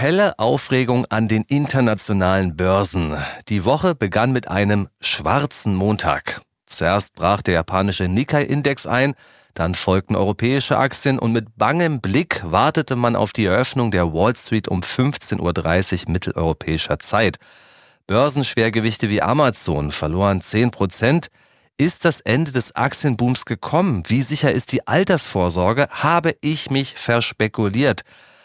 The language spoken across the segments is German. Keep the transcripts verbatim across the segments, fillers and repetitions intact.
Helle Aufregung an den internationalen Börsen. Die Woche begann mit einem schwarzen Montag. Zuerst brach der japanische Nikkei-Index ein, dann folgten europäische Aktien und mit bangem Blick wartete man auf die Eröffnung der Wall Street um fünfzehn Uhr dreißig mitteleuropäischer Zeit. Börsenschwergewichte wie Amazon verloren zehn Prozent. Ist das Ende des Aktienbooms gekommen? Wie sicher ist die Altersvorsorge? Habe ich mich verspekuliert?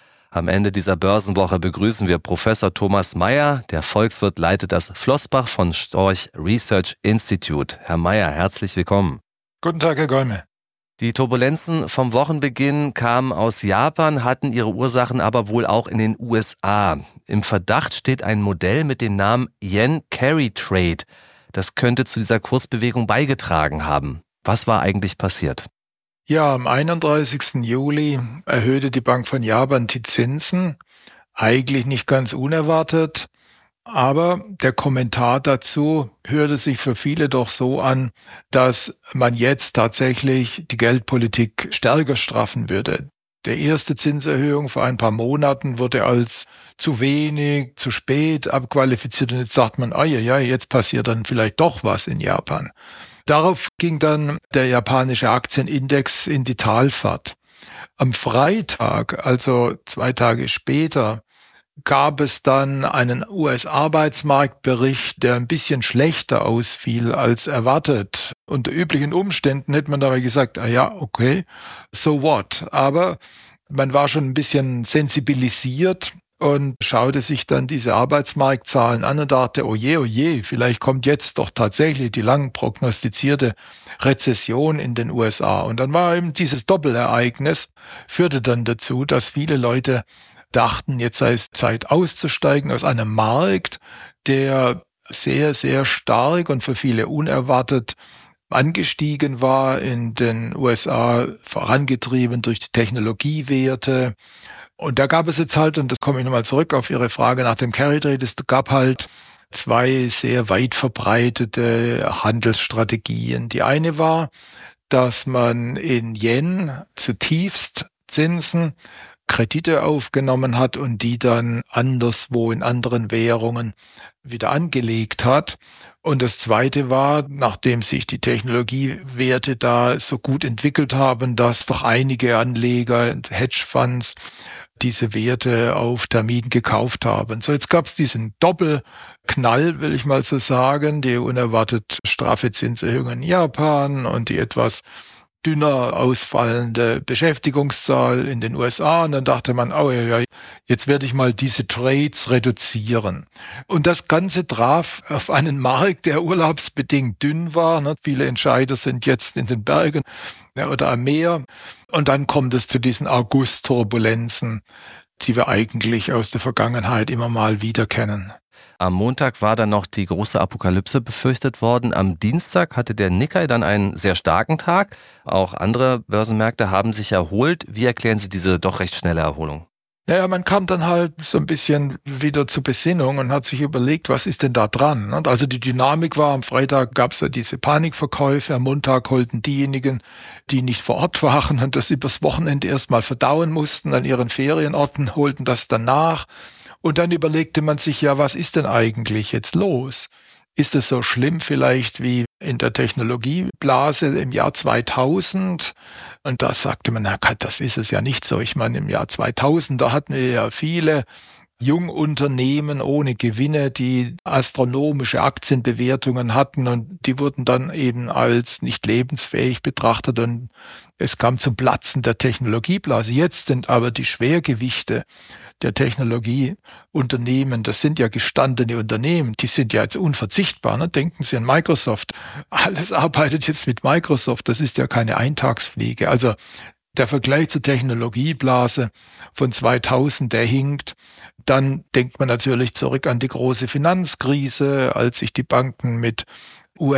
Am Ende dieser Börsenwoche begrüßen wir Professor Thomas Mayer. Der Volkswirt leitet das Flossbach von Storch Research Institute. Herr Mayer, herzlich willkommen. Guten Tag, Herr Golme. Die Turbulenzen vom Wochenbeginn kamen aus Japan, hatten ihre Ursachen aber wohl auch in den U S A. Im Verdacht steht ein Modell mit dem Namen Yen Carry Trade. Das könnte zu dieser Kursbewegung beigetragen haben. Was war eigentlich passiert? Ja, am einunddreißigsten Juli erhöhte die Bank von Japan die Zinsen. Eigentlich nicht ganz unerwartet. Aber der Kommentar dazu hörte sich für viele doch so an, dass man jetzt tatsächlich die Geldpolitik stärker straffen würde. Der erste Zinserhöhung vor ein paar Monaten wurde als zu wenig, zu spät abqualifiziert und jetzt sagt man, ah ja, ja, jetzt passiert dann vielleicht doch was in Japan. Darauf ging dann der japanische Aktienindex in die Talfahrt. Am Freitag, also zwei Tage später, gab es dann einen U S-Arbeitsmarktbericht, der ein bisschen schlechter ausfiel als erwartet. Unter üblichen Umständen hätte man dabei gesagt, ah ja, okay, so what. Aber man war schon ein bisschen sensibilisiert und schaute sich dann diese Arbeitsmarktzahlen an und dachte, oh je, oh je, vielleicht kommt jetzt doch tatsächlich die lang prognostizierte Rezession in den U S A. Und dann war eben dieses Doppelereignis, führte dann dazu, dass viele Leute dachten, jetzt sei es Zeit auszusteigen aus einem Markt, der sehr, sehr stark und für viele unerwartet angestiegen war in den U S A, vorangetrieben durch die Technologiewerte. Und da gab es jetzt halt, und das komme ich nochmal zurück auf Ihre Frage nach dem Carry Trade, es gab halt zwei sehr weit verbreitete Handelsstrategien. Die eine war, dass man in Yen zutiefst Zinsen Kredite aufgenommen hat und die dann anderswo in anderen Währungen wieder angelegt hat. Und das Zweite war, nachdem sich die Technologiewerte da so gut entwickelt haben, dass doch einige Anleger, Hedgefonds, diese Werte auf Termin gekauft haben. So, jetzt gab es diesen Doppelknall, will ich mal so sagen, die unerwartet straffe Zinserhöhungen in Japan und die etwas dünner ausfallende Beschäftigungszahl in den U S A. Und dann dachte man, oh ja, jetzt werde ich mal diese Trades reduzieren. Und das Ganze traf auf einen Markt, der urlaubsbedingt dünn war. Viele Entscheider sind jetzt in den Bergen oder am Meer. Und dann kommt es zu diesen August-Turbulenzen, die wir eigentlich aus der Vergangenheit immer mal wieder kennen. Am Montag war dann noch die große Apokalypse befürchtet worden. Am Dienstag hatte der Nikkei dann einen sehr starken Tag. Auch andere Börsenmärkte haben sich erholt. Wie erklären Sie diese doch recht schnelle Erholung? Naja, man kam dann halt so ein bisschen wieder zur Besinnung und hat sich überlegt, was ist denn da dran? Also die Dynamik war, am Freitag gab es ja diese Panikverkäufe, am Montag holten diejenigen, die nicht vor Ort waren und das übers Wochenende erstmal verdauen mussten an ihren Ferienorten, holten das dann nach. Und dann überlegte man sich ja, was ist denn eigentlich jetzt los? Ist es so schlimm vielleicht wie in der Technologieblase im Jahr zweitausend? Und da sagte man, na Gott, das ist es ja nicht so. Ich meine, im Jahr zweitausend, da hatten wir ja viele Jungunternehmen ohne Gewinne, die astronomische Aktienbewertungen hatten und die wurden dann eben als nicht lebensfähig betrachtet und es kam zum Platzen der Technologieblase. Jetzt sind aber die Schwergewichte der Technologieunternehmen, das sind ja gestandene Unternehmen, die sind ja jetzt unverzichtbar. Ne? Denken Sie an Microsoft. Alles arbeitet jetzt mit Microsoft, das ist ja keine Eintagsfliege. Also der Vergleich zur Technologieblase von zweitausend, der hinkt. Dann denkt man natürlich zurück an die große Finanzkrise, als sich die Banken mit U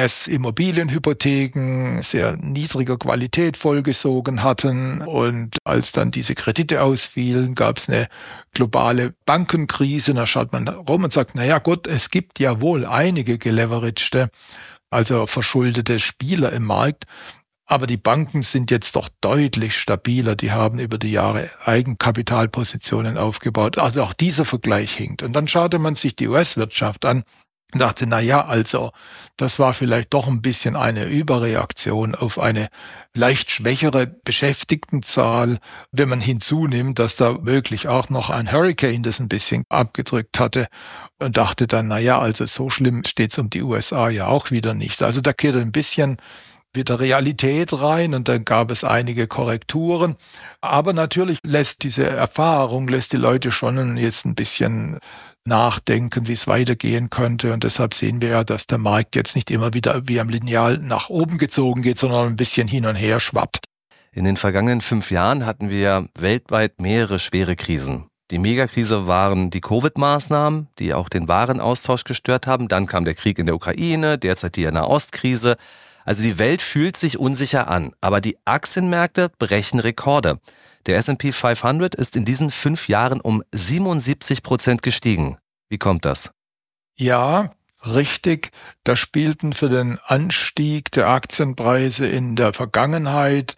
S-Immobilienhypotheken sehr niedriger Qualität vollgesogen hatten. Und als dann diese Kredite ausfielen, gab es eine globale Bankenkrise. Da schaut man rum und sagt, naja gut, es gibt ja wohl einige geleveragte, also verschuldete Spieler im Markt. Aber die Banken sind jetzt doch deutlich stabiler. Die haben über die Jahre Eigenkapitalpositionen aufgebaut. Also auch dieser Vergleich hinkt. Und dann schaute man sich die U S-Wirtschaft an und dachte, na ja, also das war vielleicht doch ein bisschen eine Überreaktion auf eine leicht schwächere Beschäftigtenzahl, wenn man hinzunimmt, dass da wirklich auch noch ein Hurricane das ein bisschen abgedrückt hatte, und dachte dann, na ja, also so schlimm steht's um die U S A ja auch wieder nicht. Also da kehrt ein bisschen wieder Realität rein und dann gab es einige Korrekturen. Aber natürlich lässt diese Erfahrung, lässt die Leute schon jetzt ein bisschen nachdenken, wie es weitergehen könnte. Und deshalb sehen wir ja, dass der Markt jetzt nicht immer wieder wie am Lineal nach oben gezogen geht, sondern ein bisschen hin und her schwappt. In den vergangenen fünf Jahren hatten wir weltweit mehrere schwere Krisen. Die Megakrise waren die Covid-Maßnahmen, die auch den Warenaustausch gestört haben. Dann kam der Krieg in der Ukraine, derzeit die Nahostkrise. Also die Welt fühlt sich unsicher an, aber die Aktienmärkte brechen Rekorde. Der S and P fünfhundert ist in diesen fünf Jahren um siebenundsiebzig Prozent gestiegen. Wie kommt das? Ja, richtig. Da spielten für den Anstieg der Aktienpreise in der Vergangenheit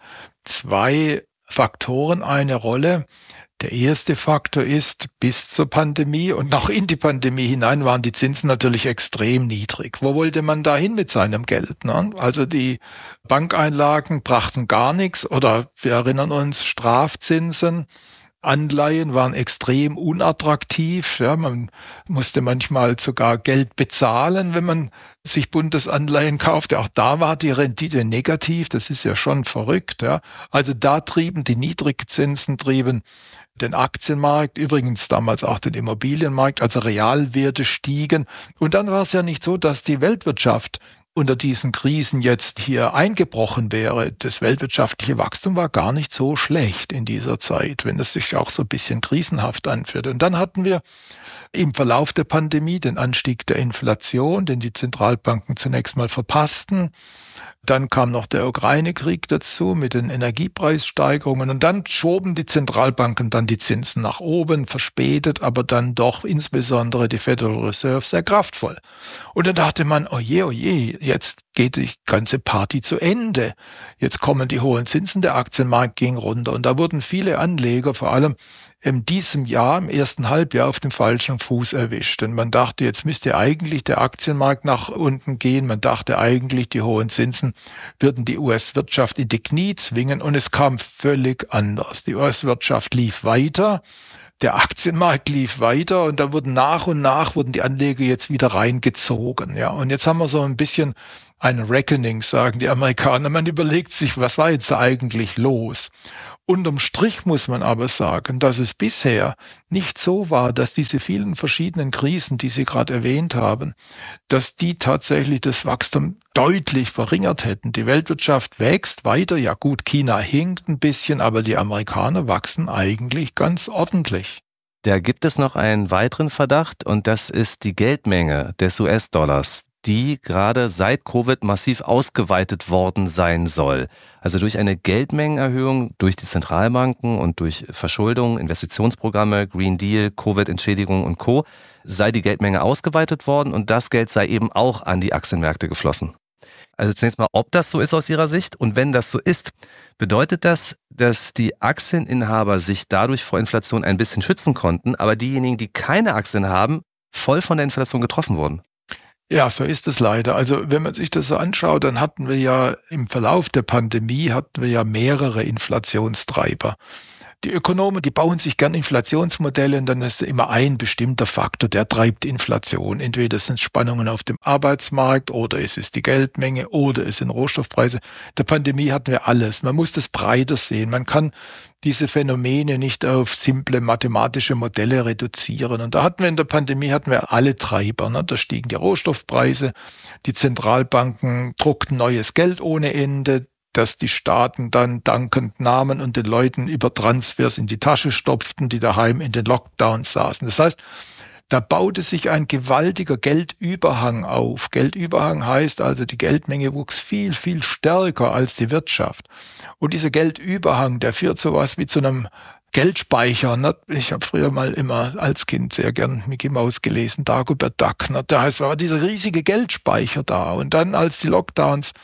zwei Faktoren eine Rolle. Der erste Faktor ist, bis zur Pandemie und noch in die Pandemie hinein waren die Zinsen natürlich extrem niedrig. Wo wollte man da hin mit seinem Geld? Ne? Also die Bankeinlagen brachten gar nichts, oder wir erinnern uns, Strafzinsen. Anleihen waren extrem unattraktiv. Ja, man musste manchmal sogar Geld bezahlen, wenn man sich Bundesanleihen kaufte. Auch da war die Rendite negativ. Das ist ja schon verrückt. Ja. Also da trieben die Niedrigzinsen trieben den Aktienmarkt, übrigens damals auch den Immobilienmarkt, also Realwerte stiegen. Und dann war es ja nicht so, dass die Weltwirtschaft unter diesen Krisen jetzt hier eingebrochen wäre. Das weltwirtschaftliche Wachstum war gar nicht so schlecht in dieser Zeit, wenn es sich auch so ein bisschen krisenhaft anfühlt. Und dann hatten wir im Verlauf der Pandemie den Anstieg der Inflation, den die Zentralbanken zunächst mal verpassten. Dann kam noch der Ukraine-Krieg dazu mit den Energiepreissteigerungen, und dann schoben die Zentralbanken dann die Zinsen nach oben, verspätet, aber dann doch insbesondere die Federal Reserve sehr kraftvoll. Und dann dachte man, oje, oje, jetzt geht die ganze Party zu Ende. Jetzt kommen die hohen Zinsen, der Aktienmarkt ging runter, und da wurden viele Anleger, vor allem in diesem Jahr, im ersten Halbjahr, auf dem falschen Fuß erwischt. Denn man dachte, jetzt müsste eigentlich der Aktienmarkt nach unten gehen. Man dachte eigentlich, die hohen Zinsen würden die U S-Wirtschaft in die Knie zwingen. Und es kam völlig anders. Die U S-Wirtschaft lief weiter. Der Aktienmarkt lief weiter, und da wurden nach und nach wurden die Anleger jetzt wieder reingezogen. Ja, und jetzt haben wir so ein bisschen ein Reckoning, sagen die Amerikaner. Man überlegt sich, was war jetzt eigentlich los? Unterm Strich muss man aber sagen, dass es bisher nicht so war, dass diese vielen verschiedenen Krisen, die Sie gerade erwähnt haben, dass die tatsächlich das Wachstum deutlich verringert hätten. Die Weltwirtschaft wächst weiter. Ja gut, China hinkt ein bisschen, aber die Amerikaner wachsen eigentlich ganz ordentlich. Da gibt es noch einen weiteren Verdacht, und das ist die Geldmenge des U S-Dollars, die gerade seit Covid massiv ausgeweitet worden sein soll. Also durch eine Geldmengenerhöhung durch die Zentralbanken und durch Verschuldung, Investitionsprogramme, Green Deal, Covid-Entschädigung und Co. sei die Geldmenge ausgeweitet worden, und das Geld sei eben auch an die Aktienmärkte geflossen. Also zunächst mal, ob das so ist aus Ihrer Sicht, und wenn das so ist, bedeutet das, dass die Aktieninhaber sich dadurch vor Inflation ein bisschen schützen konnten, aber diejenigen, die keine Aktien haben, voll von der Inflation getroffen wurden? Ja, so ist es leider. Also wenn man sich das so anschaut, dann hatten wir ja im Verlauf der Pandemie hatten wir ja mehrere Inflationstreiber. Die Ökonomen, die bauen sich gern Inflationsmodelle, und dann ist immer ein bestimmter Faktor, der treibt Inflation. Entweder es sind Spannungen auf dem Arbeitsmarkt, oder es ist die Geldmenge, oder es sind Rohstoffpreise. In der Pandemie hatten wir alles. Man muss das breiter sehen. Man kann diese Phänomene nicht auf simple mathematische Modelle reduzieren. Und da hatten wir in der Pandemie hatten wir alle Treiber. Ne? Da stiegen die Rohstoffpreise, die Zentralbanken druckten neues Geld ohne Ende, dass die Staaten dann dankend nahmen und den Leuten über Transfers in die Tasche stopften, die daheim in den Lockdowns saßen. Das heißt, da baute sich ein gewaltiger Geldüberhang auf. Geldüberhang heißt also, die Geldmenge wuchs viel, viel stärker als die Wirtschaft. Und dieser Geldüberhang, der führt sowas wie zu einem Geldspeicher. Ne? Ich habe früher mal immer als Kind sehr gern Mickey Mouse gelesen, Dagobert Duck. Ne? Da heißt, war dieser riesige Geldspeicher da. Und dann, als die Lockdowns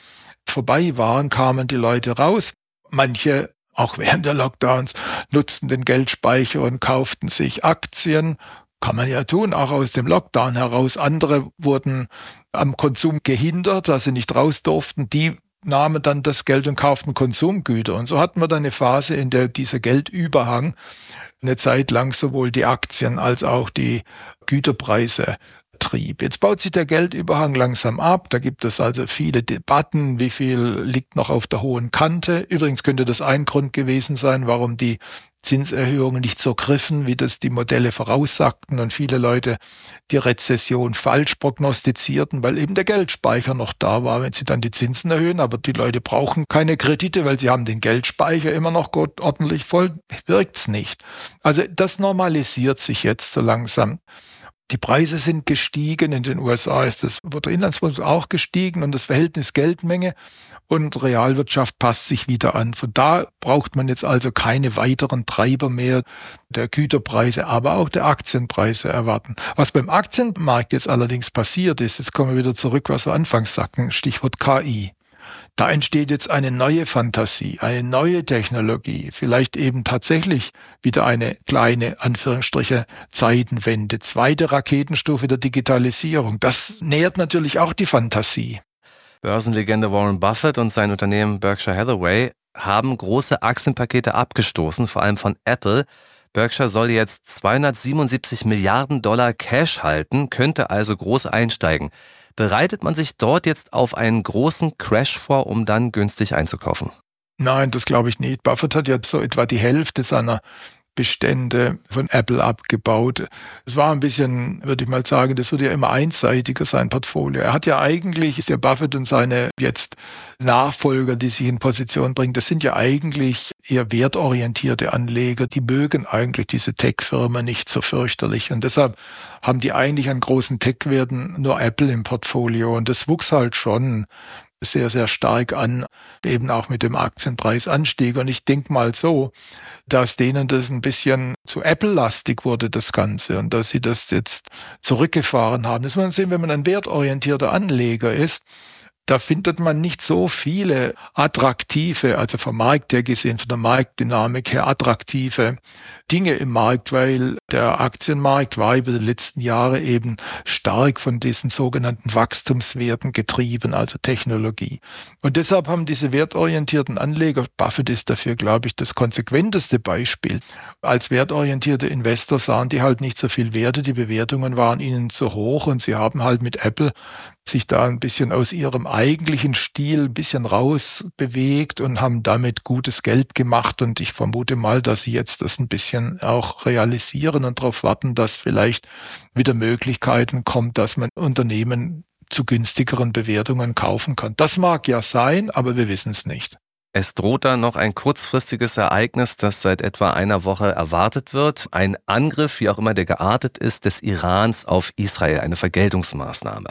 vorbei waren, kamen die Leute raus. Manche, auch während der Lockdowns, nutzten den Geldspeicher und kauften sich Aktien. Kann man ja tun, auch aus dem Lockdown heraus. Andere wurden am Konsum gehindert, dass sie nicht raus durften. Die nahmen dann das Geld und kauften Konsumgüter. Und so hatten wir dann eine Phase, in der dieser Geldüberhang eine Zeit lang sowohl die Aktien als auch die Güterpreise trieb. Jetzt baut sich der Geldüberhang langsam ab. Da gibt es also viele Debatten, wie viel liegt noch auf der hohen Kante. Übrigens könnte das ein Grund gewesen sein, warum die Zinserhöhungen nicht so griffen, wie das die Modelle voraussagten und viele Leute die Rezession falsch prognostizierten, weil eben der Geldspeicher noch da war, wenn sie dann die Zinsen erhöhen. Aber die Leute brauchen keine Kredite, weil sie haben den Geldspeicher immer noch gut, ordentlich voll. Wirkt's nicht. Also das normalisiert sich jetzt so langsam. Die Preise sind gestiegen. In den U S A ist das Bruttoinlandsprodukt auch gestiegen und das Verhältnis Geldmenge und Realwirtschaft passt sich wieder an. Von da braucht man jetzt also keine weiteren Treiber mehr der Güterpreise, aber auch der Aktienpreise erwarten. Was beim Aktienmarkt jetzt allerdings passiert ist, jetzt kommen wir wieder zurück, was wir anfangs sagten, Stichwort K I. Da entsteht jetzt eine neue Fantasie, eine neue Technologie, vielleicht eben tatsächlich wieder eine kleine, Anführungsstriche, Zeitenwende, zweite Raketenstufe der Digitalisierung. Das nährt natürlich auch die Fantasie. Börsenlegende Warren Buffett und sein Unternehmen Berkshire Hathaway haben große Aktienpakete abgestoßen, vor allem von Apple. Berkshire soll jetzt zweihundertsiebenundsiebzig Milliarden Dollar Cash halten, könnte also groß einsteigen. Bereitet man sich dort jetzt auf einen großen Crash vor, um dann günstig einzukaufen? Nein, das glaube ich nicht. Buffett hat ja so etwa die Hälfte seiner Bestände von Apple abgebaut. Es war ein bisschen, würde ich mal sagen, das wird ja immer einseitiger, sein Portfolio. Er hat ja eigentlich, ist ja Buffett und seine jetzt Nachfolger, die sich in Position bringen, das sind ja eigentlich eher wertorientierte Anleger. Die mögen eigentlich diese Tech-Firmen nicht so fürchterlich. Und deshalb haben die eigentlich an großen Tech-Werten nur Apple im Portfolio. Und das wuchs halt schon sehr, sehr stark an, eben auch mit dem Aktienpreisanstieg. Und ich denke mal so, dass denen das ein bisschen zu Apple-lastig wurde, das Ganze, und dass sie das jetzt zurückgefahren haben. Das muss man sehen, wenn man ein wertorientierter Anleger ist, da findet man nicht so viele attraktive, also vom Markt her gesehen, von der Marktdynamik her attraktive Dinge im Markt, weil der Aktienmarkt war über die letzten Jahre eben stark von diesen sogenannten Wachstumswerten getrieben, also Technologie. Und deshalb haben diese wertorientierten Anleger, Buffett ist dafür, glaube ich, das konsequenteste Beispiel, als wertorientierte Investor sahen die halt nicht so viel Werte, die Bewertungen waren ihnen zu hoch und sie haben halt mit Apple sich da ein bisschen aus ihrem eigentlichen Stil ein bisschen rausbewegt und haben damit gutes Geld gemacht. Und ich vermute mal, dass sie jetzt das ein bisschen auch realisieren und darauf warten, dass vielleicht wieder Möglichkeiten kommt, dass man Unternehmen zu günstigeren Bewertungen kaufen kann. Das mag ja sein, aber wir wissen es nicht. Es droht da noch ein kurzfristiges Ereignis, das seit etwa einer Woche erwartet wird. Ein Angriff, wie auch immer der geartet ist, des Irans auf Israel, eine Vergeltungsmaßnahme.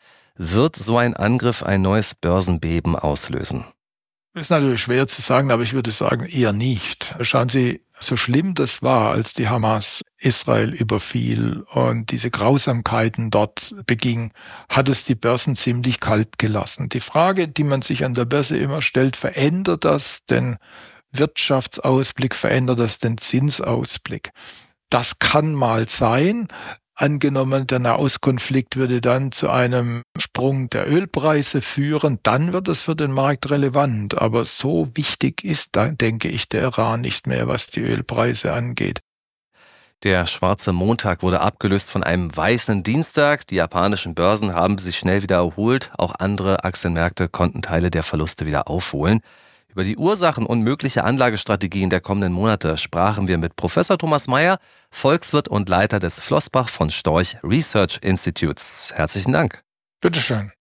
Wird so ein Angriff ein neues Börsenbeben auslösen? Ist natürlich schwer zu sagen, aber ich würde sagen, eher nicht. Schauen Sie, so schlimm das war, als die Hamas Israel überfiel und diese Grausamkeiten dort beging, hat es die Börsen ziemlich kalt gelassen. Die Frage, die man sich an der Börse immer stellt, verändert das den Wirtschaftsausblick, verändert das den Zinsausblick? Das kann mal sein. Angenommen, der Nahostkonflikt würde dann zu einem Sprung der Ölpreise führen, dann wird es für den Markt relevant. Aber so wichtig ist, da denke ich, der Iran nicht mehr, was die Ölpreise angeht. Der schwarze Montag wurde abgelöst von einem weißen Dienstag. Die japanischen Börsen haben sich schnell wieder erholt. Auch andere Aktienmärkte konnten Teile der Verluste wieder aufholen. Über die Ursachen und mögliche Anlagestrategien der kommenden Monate sprachen wir mit Professor Thomas Mayer, Volkswirt und Leiter des Flossbach von Storch Research Institutes. Herzlichen Dank. Bitteschön.